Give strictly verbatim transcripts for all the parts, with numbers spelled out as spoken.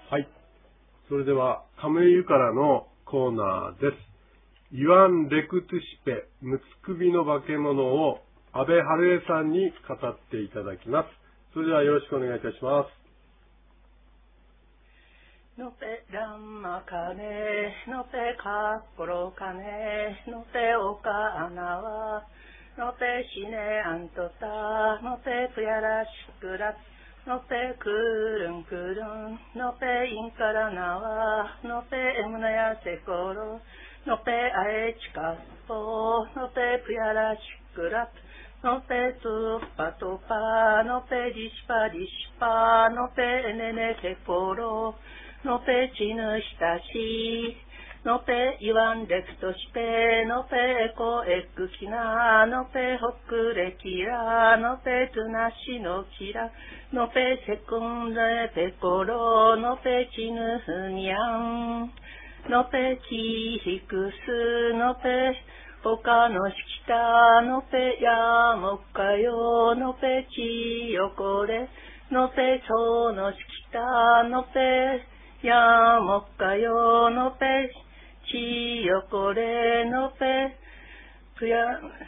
はい。それでは、カムイユからのコーナーです。イワン・レクトゥシペ、ムツ首の化け物を安倍春江さんに語っていただきます。それではよろしくお願いいたします。 のぺらんまかね、のぺかっころかね、のぺおかあなわ、のぺしねあんとた、のぺぷやらしくら、のぺくるんくるん、のぺいんからなわ、のぺえむなやせころ、のぺあえちかっぽ、のぺぷやらしくら、のぺつっぱとぱ、のぺじしぱじしぱ、のぺえねねせころ、のぺちぬしたし、のぺいわんれくとしぺ、のぺえこえくきな、のぺほくれきら、のぺつなしのきら、のぺせくんれぺころ、のぺちぬふにゃん、のぺちひくす、のぺほかのしきた、のぺやもっかよ、のぺちよこれ、のぺそのしきた、のぺやもっかよのぺちよこれのぺぷや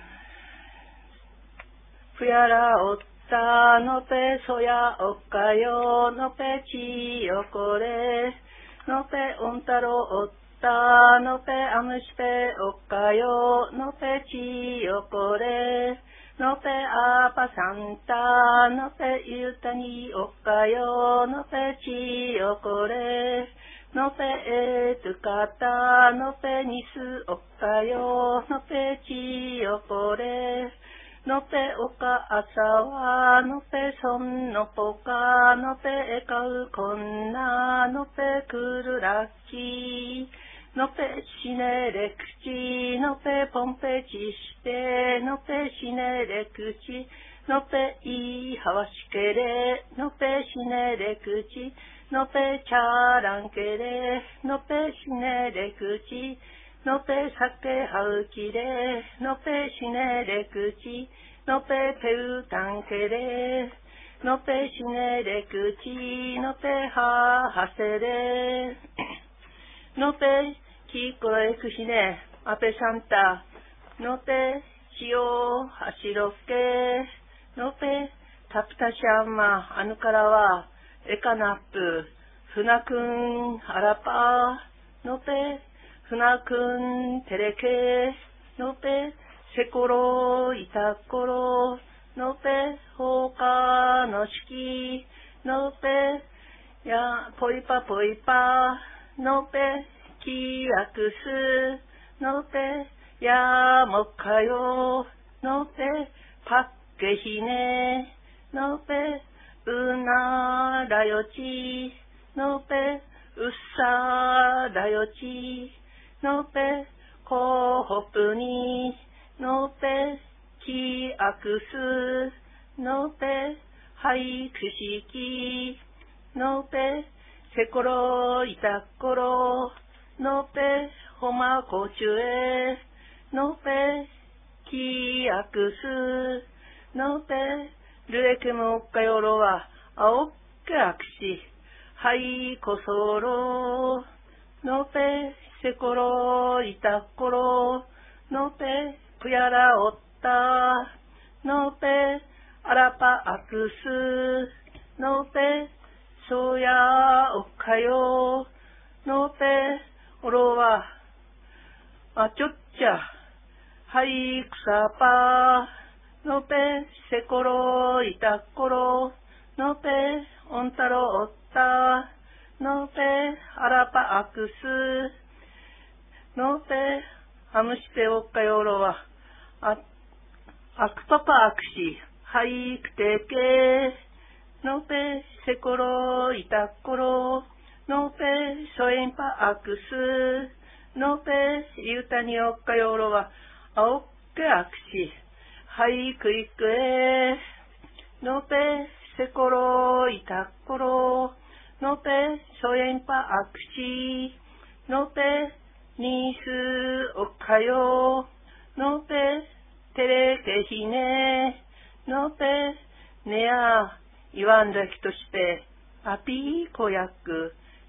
ぷやらおったのぺそやおっかよのぺちよこれのぺおんたろおったのぺあむしぺおっかよのぺちよこれのぺあぱさんたのぺゆたにおっかよのぺちよこれのぺえつかたのぺにすおっかよのぺちよこれのぺおかあさわのぺそんのぽかのぺえかうこんなのぺくるらきのぺしねれくちのぺぽんぺちしてのぺしねれくちのぺいはわしけれのぺしねれくちのぺちゃらんけれのぺしねれくちのぺさけはうきれのぺしねれくちのぺぺうたんけれのぺしねれくちのぺははせれのぺきこえくしねあぺさんたのぺしおはしろけのぺたぷたしゃんまあぬからはえかなっぷふなくんあらぱのぺふなくんてれけのぺせころいたころのぺほかのしきのぺやぽいぱぽいぱのぺきやくすのぺやもっかよのぺぱっけひねのぺうならよちのぺうっさらよちのぺこほぷにのぺきあくすのぺはいくしきのぺせころいたころのぺほまこちゅえのぺきあくすのぺるえけもっかよろはあおっけあくしはいこそろのぺせころいたころのぺぷやらおったのぺあらぱあくすのぺそうやおっかよのぺおろはあちょっちゃはいくさぱのぺせころいたころのぺおんたろおったのぺあらぱあくすのぺあむしぺおっかよろはああくぱぱあくしはいくてけのぺせころいたころのぺそえんぱあくすのぺゆたにおっかよろはあおっけあくしはいくいくえのぺせころいたころのぺそえんぱあくしのぺにすおっかよのぺてれけひねのぺねやいわんだきとしてあぴーこやく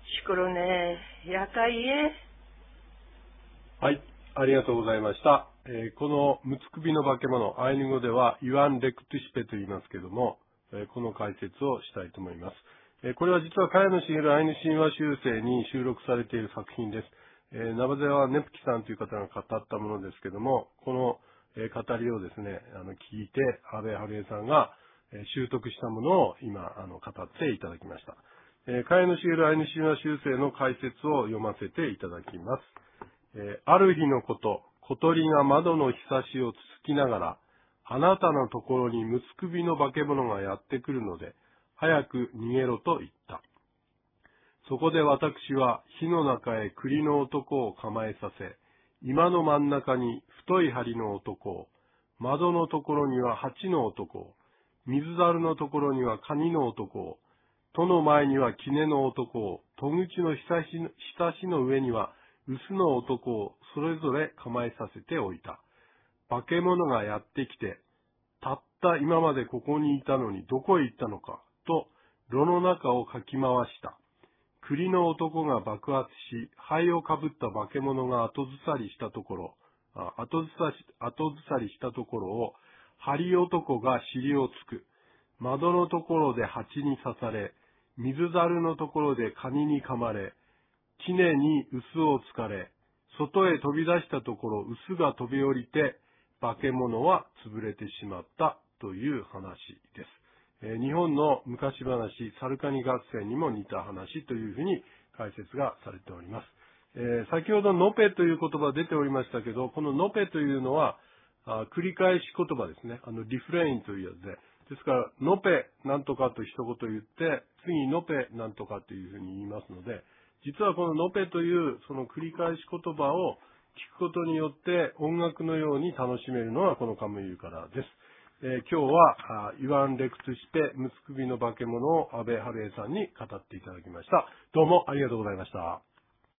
シクロネ、ヤカイエ。 はい、ありがとうございました。えー、このムツ首の化け物、アイヌ語ではイワン・レクトゥシペと言いますけども、えー、この解説をしたいと思います。えー、これは実は茅野茂アイヌ神話集成に収録されている作品です。えー、ナバゼワ・ネプキさんという方が語ったものですけども、この、えー、語りをですね、あの聞いて、安倍春江さんが、えー、習得したものを今あの語っていただきました。えー、茅野茂アイヌ神話集成の解説を読ませていただきます。えー、ある日のこと、小鳥が窓のひさしをつつきながら、あなたのところにムツ首の化け物がやってくるので、早く逃げろと言った。そこで私は火の中へ栗の男を構えさせ、今の真ん中に太い針の男を、窓のところには蜂の男を、水猿のところにはカニの男を、戸の前には杵の男を、戸口のひさしの、ひさしの上には臼の男をそれぞれ構えさせておいた。化け物がやってきて、たった今までここにいたのにどこへ行ったのか、と炉の中をかき回した。栗の男が爆発し、灰をかぶった化け物が後ずさりしたところ、あ後ずさし、後ずさりしたところを、針男が尻をつく。窓のところで蜂に刺され、水猿のところでカニに噛まれ、杵に臼をつかれ、外へ飛び出したところ、臼が飛び降りて、化け物は潰れてしまったという話です。えー、日本の昔話、サルカニ合戦にも似た話というふうに解説がされております。えー、先ほどノペという言葉出ておりましたけど、このノペというのは、あ繰り返し言葉ですね。あの、リフレインというやつで。ですから、ノペなんとかと一言言って、次ノペなんとかというふうに言いますので、実はこのノペというその繰り返し言葉を聞くことによって音楽のように楽しめるのはこのカムイユからです。えー、今日はイワン・レクツシペ、ムツ首の化け物を安倍春江さんに語っていただきました。どうもありがとうございました。